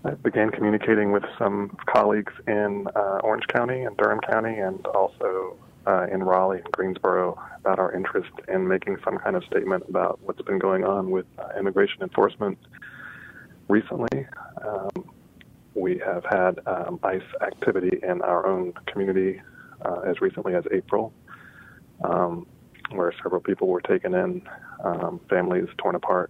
I began communicating with some colleagues in Orange County and Durham County, and also in Raleigh and Greensboro, about our interest in making some kind of statement about what's been going on with immigration enforcement recently. We have had ICE activity in our own community as recently as April, where several people were taken in, families torn apart.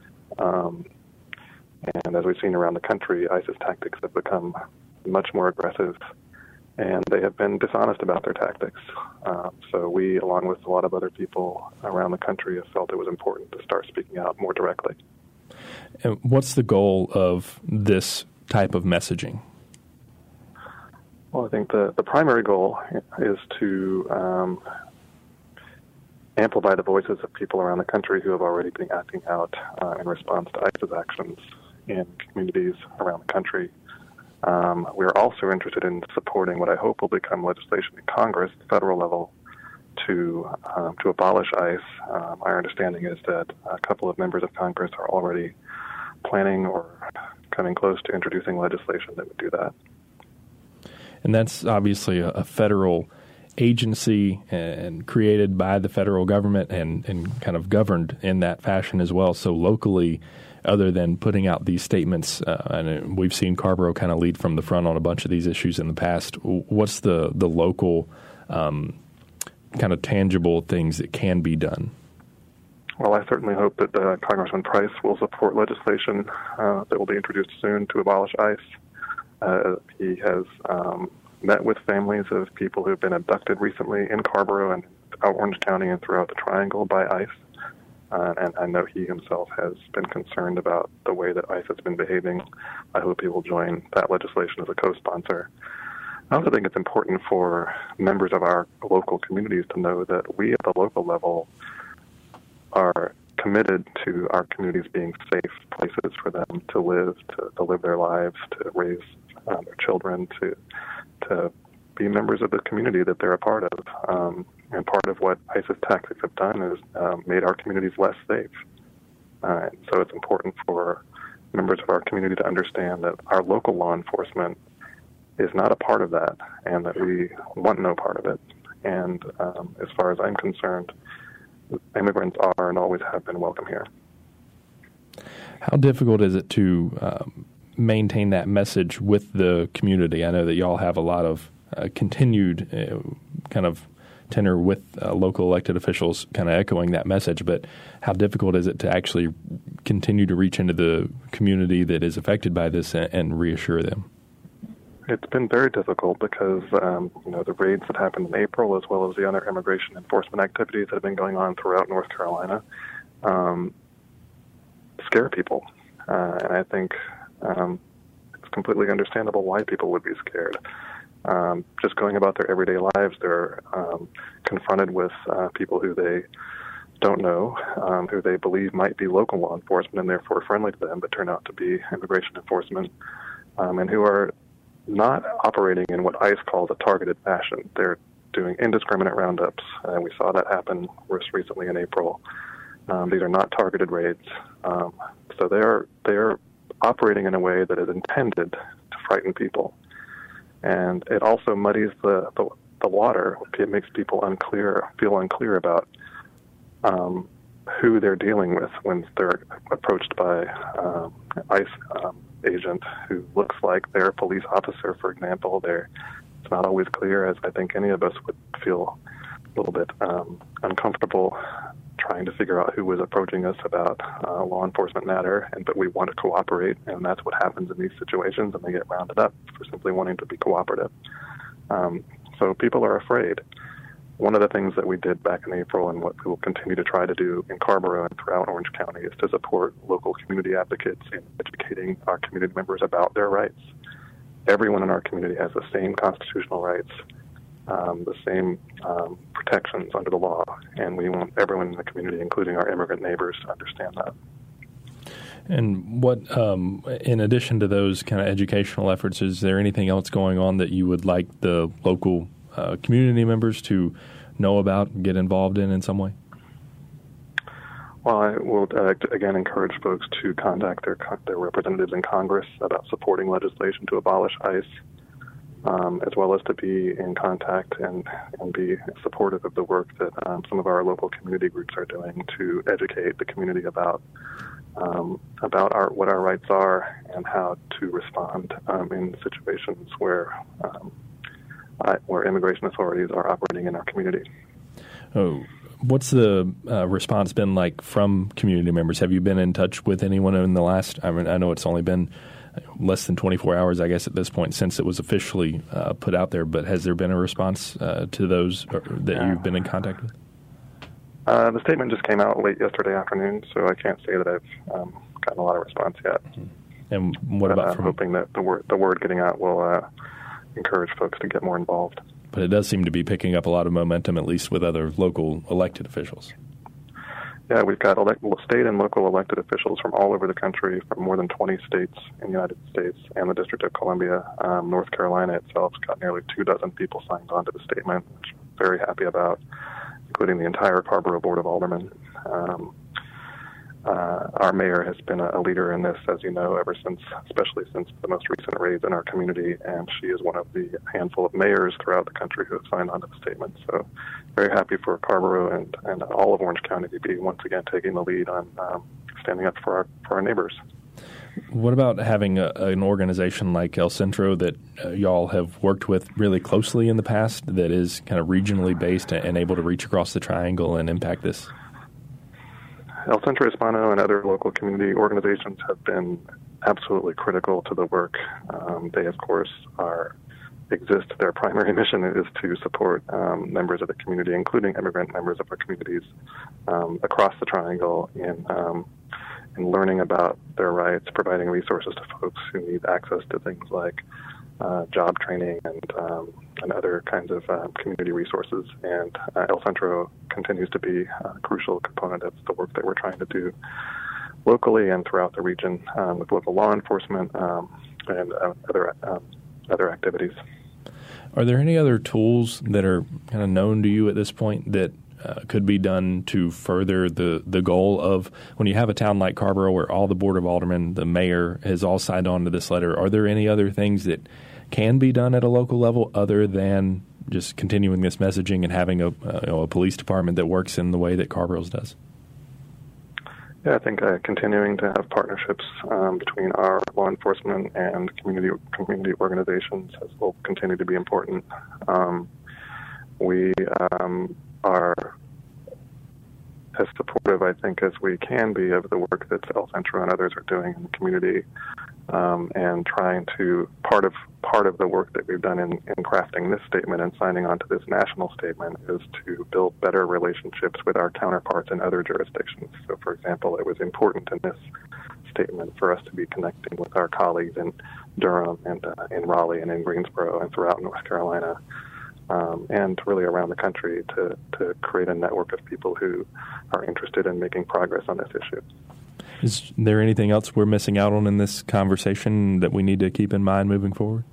And as we've seen around the country, ICE's tactics have become much more aggressive, and they have been dishonest about their tactics. So we, along with a lot of other people around the country, have felt it was important to start speaking out more directly. And what's the goal of this type of messaging? Well, I think the primary goal is to amplify the voices of people around the country who have already been acting out in response to ICE's actions in communities around the country. We are also interested in supporting what I hope will become legislation in Congress, at the federal level, to abolish ICE. Our understanding is that a couple of members of Congress are already planning or coming close to introducing legislation that would do that. And that's obviously a federal agency and created by the federal government and kind of governed in that fashion as well. So locally, other than putting out these statements, and we've seen Carrboro kind of lead from the front on a bunch of these issues in the past, what's the local kind of tangible things that can be done? Well, I certainly hope that Congressman Price will support legislation that will be introduced soon to abolish ICE. He has met with families of people who have been abducted recently in Carrboro and Orange County and throughout the Triangle by ICE. And I know he himself has been concerned about the way that ICE has been behaving. I hope he will join that legislation as a co-sponsor. I also think it's important for members of our local communities to know that we at the local level are committed to our communities being safe places for them to live their lives, to raise their children, to be members of the community that they're a part of. And part of what ICE's tactics have done is made our communities less safe. So it's important for members of our community to understand that our local law enforcement is not a part of that, and that we want no part of it. And as far as I'm concerned, immigrants are and always have been welcome here. How difficult is it to maintain that message with the community? I know that y'all have a lot of continued kind of tenor with local elected officials kind of echoing that message, but how difficult is it to actually continue to reach into the community that is affected by this and reassure them? It's been very difficult because, the raids that happened in April, as well as the other immigration enforcement activities that have been going on throughout North Carolina, scare people. And I think it's completely understandable why people would be scared. Just going about their everyday lives, they're confronted with people who they don't know, who they believe might be local law enforcement and therefore friendly to them, but turn out to be immigration enforcement, and who are not operating in what ICE calls a targeted fashion. They're doing indiscriminate roundups, and we saw that happen most recently in April. These are not targeted raids, so they're operating in a way that is intended to frighten people. And it also muddies the water. It makes people feel unclear about who they're dealing with when they're approached by ICE agent who looks like they're a police officer, for example. It's not always clear, as I think any of us would feel a little bit uncomfortable trying to figure out who was approaching us about a law enforcement matter, but we want to cooperate, and that's what happens in these situations, and they get rounded up for simply wanting to be cooperative. So people are afraid. One of the things that we did back in April, and what we will continue to try to do in Carrboro and throughout Orange County, is to support local community advocates in educating our community members about their rights. Everyone in our community has the same constitutional rights, the same protections under the law, and we want everyone in the community, including our immigrant neighbors, to understand that. And what, in addition to those kind of educational efforts, is there anything else going on that you would like the local community members to know about, get involved in some way? Well, I will again encourage folks to contact their representatives in Congress about supporting legislation to abolish ICE, as well as to be in contact and be supportive of the work that some of our local community groups are doing to educate the community about what our rights are and how to respond in situations where immigration authorities are operating in our community. Oh. What's the response been like from community members? Have you been in touch with anyone in the last, I know it's only been less than 24 hours, I guess, at this point since it was officially put out there, but has there been a response to those that you've been in contact with? The statement just came out late yesterday afternoon, so I can't say that I've gotten a lot of response yet. And what about I'm hoping that the word getting out will encourage folks to get more involved. But it does seem to be picking up a lot of momentum, at least with other local elected officials. Yeah, we've got state and local elected officials from all over the country, from more than 20 states in the United States and the District of Columbia. North Carolina itself has got nearly 24 people signed on to the statement, which I'm very happy about, including the entire Carrboro Board of Aldermen. Our mayor has been a leader in this, as you know, especially since the most recent raids in our community, and she is one of the handful of mayors throughout the country who have signed on to the statement. So very happy for Carrboro and all of Orange County to be once again taking the lead on standing up for our neighbors. What about having an organization like El Centro that y'all have worked with really closely in the past that is kind of regionally based and able to reach across the triangle and impact this? El Centro Hispano and other local community organizations have been absolutely critical to the work. They, of course, exist. Their primary mission is to support members of the community, including immigrant members of our communities across the triangle in learning about their rights, providing resources to folks who need access to things like job training and other kinds of community resources. And El Centro continues to be a crucial component of the work that we're trying to do locally and throughout the region with local law enforcement and other activities. Are there any other tools that are kind of known to you at this point that could be done to further the goal of when you have a town like Carrboro where all the Board of Aldermen, the mayor has all signed on to this letter? Are there any other things that can be done at a local level other than just continuing this messaging and having a police department that works in the way that Carrboro's does? Yeah, I think continuing to have partnerships between our law enforcement and community organizations will continue to be important. We are as supportive, I think, as we can be of the work that El Centro and others are doing in the community, and trying to part of the work that we've done in crafting this statement and signing on to this national statement is to build better relationships with our counterparts in other jurisdictions. So, for example, it was important in this statement for us to be connecting with our colleagues in Durham and in Raleigh and in Greensboro and throughout North Carolina. And really around the country to create a network of people who are interested in making progress on this issue. Is there anything else we're missing out on in this conversation that we need to keep in mind moving forward?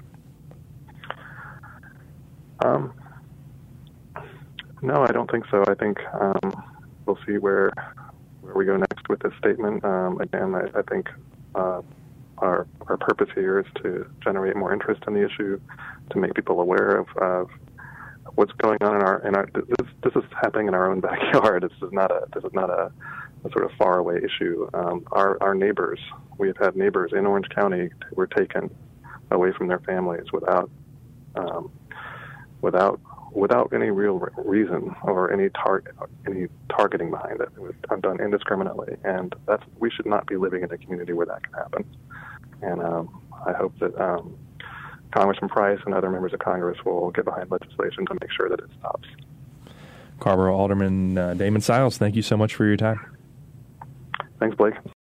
No, I don't think so. I think we'll see where we go next with this statement. Again, I think our purpose here is to generate more interest in the issue, to make people aware of what's going on in our this is happening in our own backyard. This is not a sort of faraway issue. Our neighbors, we have had neighbors in Orange County who were taken away from their families without any real reason or any targeting behind it. It was done indiscriminately, and we should not be living in a community where that can happen. And I hope that Congressman Price and other members of Congress will get behind legislation to make sure that it stops. Carrboro Alderman Damon Siles, thank you so much for your time. Thanks, Blake.